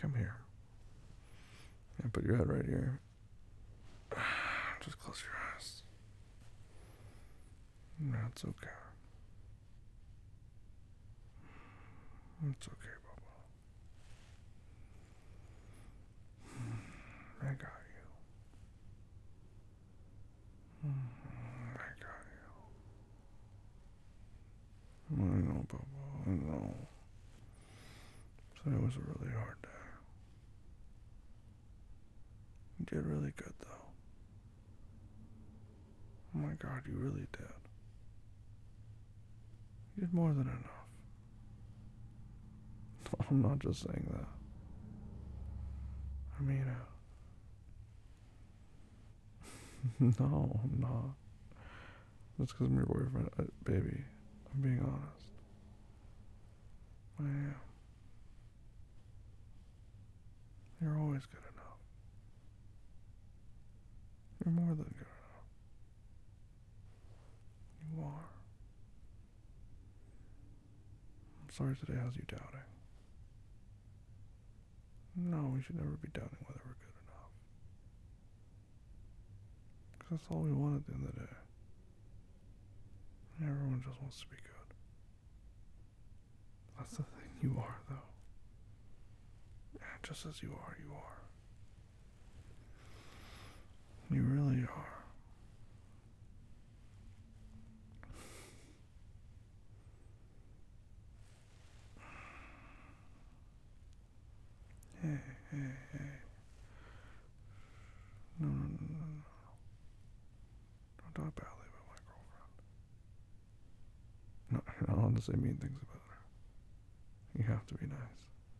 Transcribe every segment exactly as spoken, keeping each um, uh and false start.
come here. And put your head right here. Just close your eyes. No, it's okay. It's okay, Bubba. I got you. I got you. I know, Bubba. I know. Today was a really hard day. You did really good, though. Oh my God, you really did. You did more than enough. I'm not just saying that. I mean it. No, I'm not. That's because I'm your boyfriend, uh, baby. I'm being honest. I am. You're always good enough. You're more than good enough. You are. I'm sorry today has you doubting. No, we should never be doubting whether we're good enough. Because that's all we want at the end of the day. Everyone just wants to be good. That's the thing. You are, though. Just as you are, you are. You really are. Hey, hey, hey. No, no, no, no, no. Don't talk badly about my girlfriend. No, I don't want to say mean things about her. You have to be nice.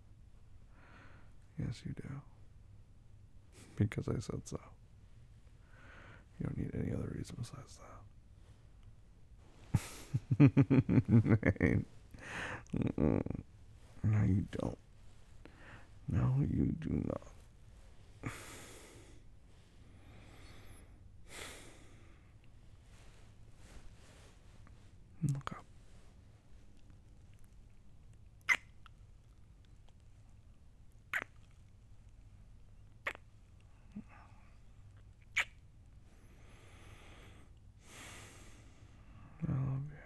Yes, you do. Because I said so. You don't need any other reason besides that. Hey. No, you don't. No, you do not. Look up. I love you.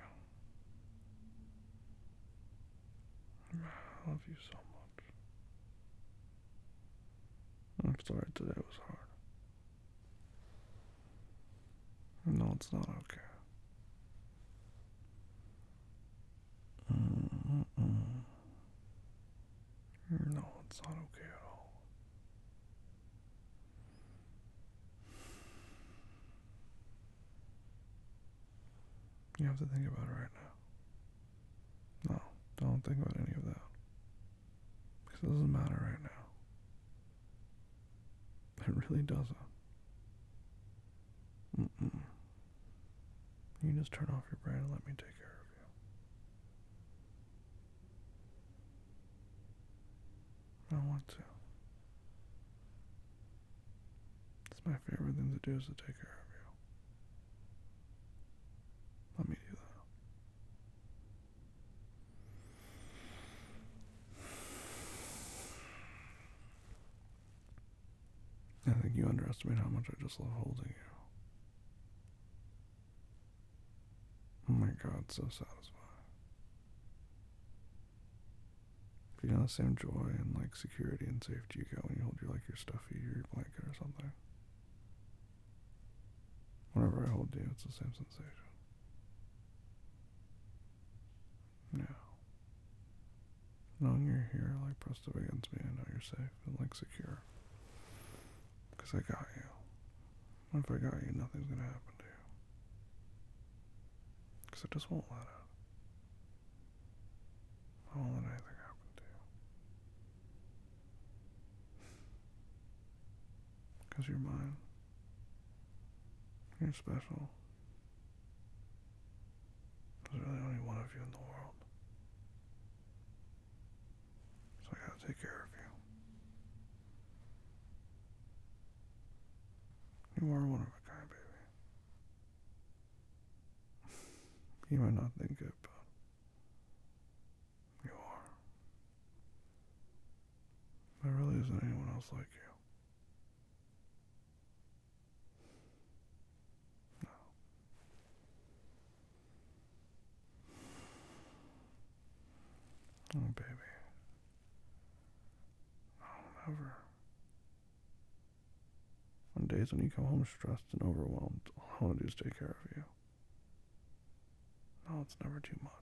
I love you so much. I'm sorry today was hard. No, it's not okay. Mm-mm. No, it's not okay at all. You have to think about it right now. No, don't think about any of that. Because it doesn't matter right now. It really doesn't. Mm-mm. You just turn off your brain and let me take care of you. I want to. It's my favorite thing to do is to take care of you. Let me do that. I think you underestimate how much I just love holding you. Oh my God, so satisfying. You know the same joy and like security and safety you get when you hold your like your stuffy or your blanket or something. Whenever I hold you, it's the same sensation. Yeah. Knowing you're here, like pressed up against me, I know you're safe and like secure. Because I got you. What if I got you, nothing's gonna happen to you. Because I just won't let it. I won't let anything happen to you. Because you're mine. You're special. There's really only one of you in the world. So I gotta take care of you. You are one of a kind, baby. You might not think it, but you are. I really else like you. Oh, baby. No, never. On days when you come home stressed and overwhelmed, all I want to do is take care of you. No, it's never too much.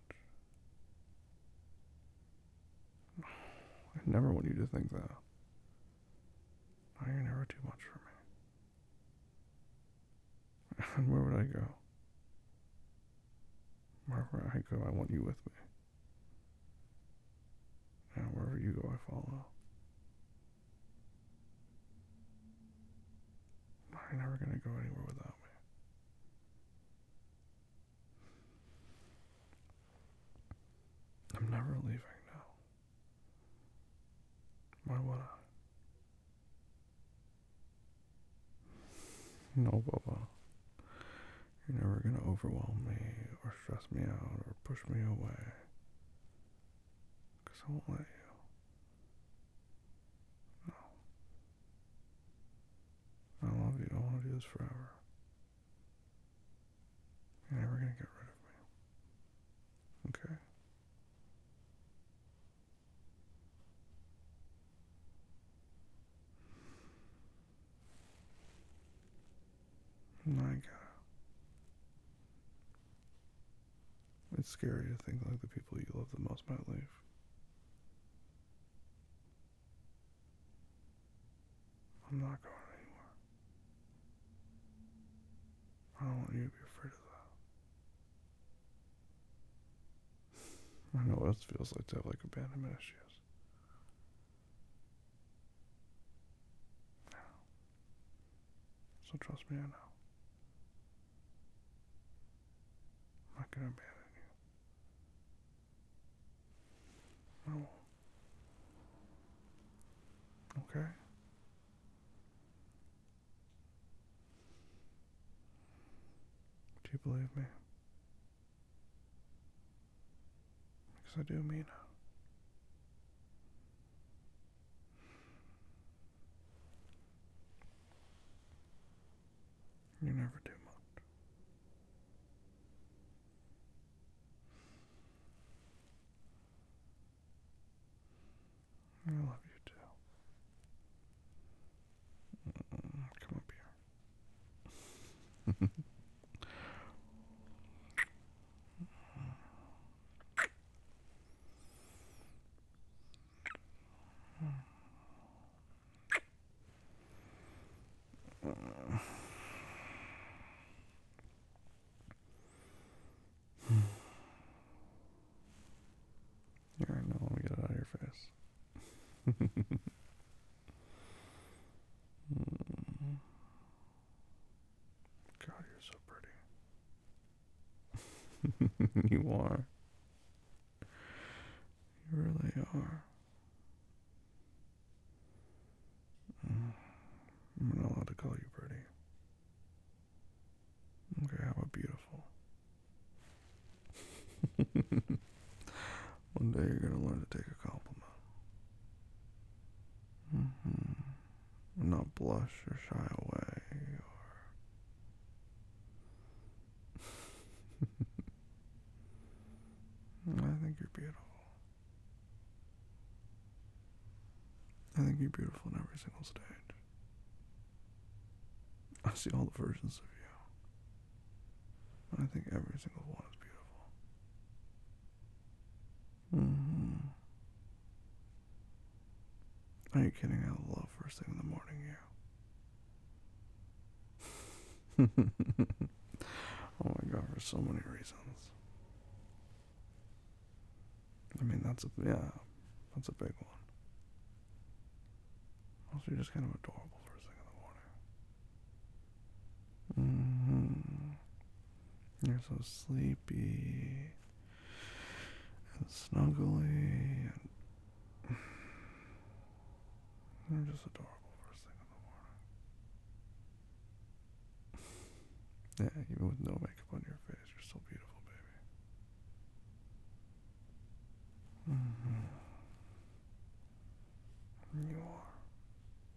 I never want you to think that. No, you're never too much for me. And where would I go? Wherever I go, I want you with me. And wherever you go, I follow. You're never gonna go anywhere without me. I'm never leaving now. Why would I? No, Bubba. You're never gonna overwhelm me or stress me out or push me away. Because I won't let you. No. I love you. I want to do this forever. You're never gonna get rid of me. Okay? I get it. It's scary to think like the people you love the most might leave. I'm not going anywhere. I don't want you to be afraid of that. I know what it feels like to have like abandonment issues. Yeah. So trust me, I know. I'm not gonna abandon you. I won't. Okay? Do you believe me? Because I do mean it. You're never too much. I love you too. Mm, come up here. Here, I know. Let me get it out of your face. Mm. God, you're so pretty. You are. You really are. Mm. I'm not allowed to call you pretty. Okay, how about beautiful? One day you're gonna learn to take a compliment. Mm-hmm. Not blush or shy away or... I think you're beautiful. I think you're beautiful in every single stage. I see all the versions of you. And I think every single one is beautiful. Mm-hmm. Are you kidding? I love first thing in the morning, you. Oh my god, for so many reasons. I mean, that's a, yeah, that's a big one. Also, you're just kind of adorable first thing in the morning. Mm-hmm. You're so sleepy and snuggly, and you're just adorable first thing in the morning. Yeah, even with no makeup on your face, you're still beautiful, baby. Mm-hmm. You are.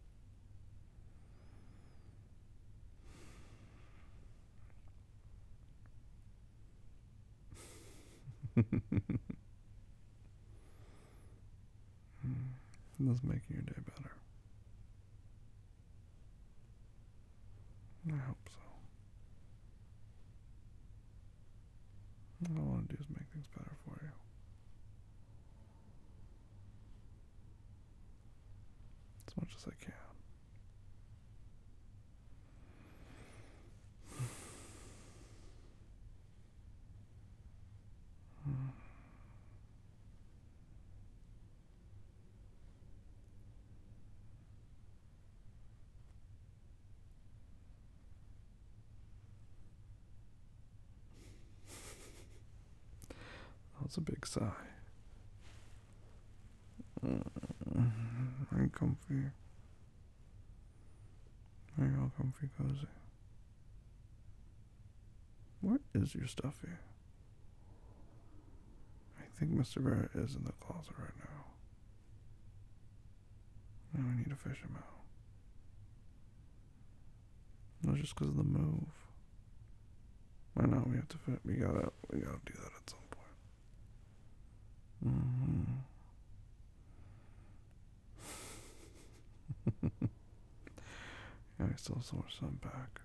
This making your day better. I hope so. All I want to do is make things better for you. As much as I can. That was a big sigh. Are you comfy? Are you all comfy, cozy? Where is your stuffy? I think Mister Barrett is in the closet right now. Now we need to fish him out. No, just because of the move. I know we have to fit. We gotta. We gotta do that at some point. Mm-hmm. Yeah, I still saw our son back.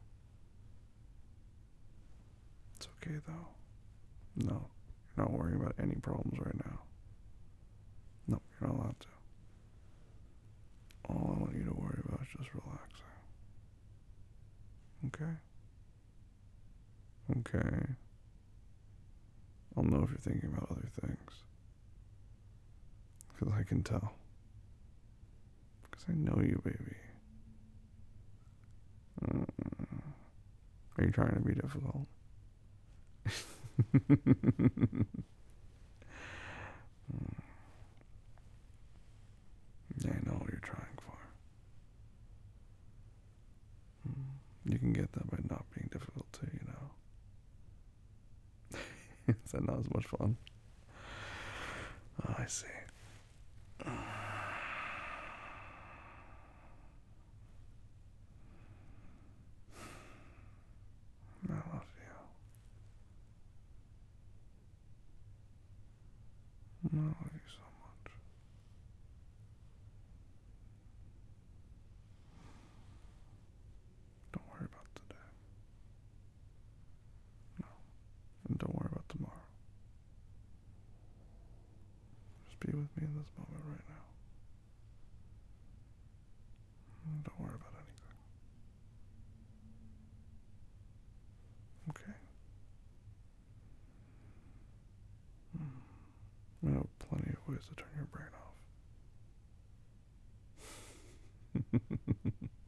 It's okay though. No, you're not worrying about any problems right now. No, you're not allowed to. All I want you to worry about is just relaxing. Okay? Okay. I'll know if you're thinking about other things. Because I can tell. Because I know you, baby. Mm. Are you trying to be difficult? mm. Yeah, I know what you're trying for. Mm. You can get that by not being difficult too, you know. Is that not as much fun? Oh, I see. I love you. I love you so much. Don't worry about today. No. And don't worry about tomorrow. Just be with me in this moment right now. And don't worry about anything. Okay? Mm. I know plenty of ways to turn your brain off.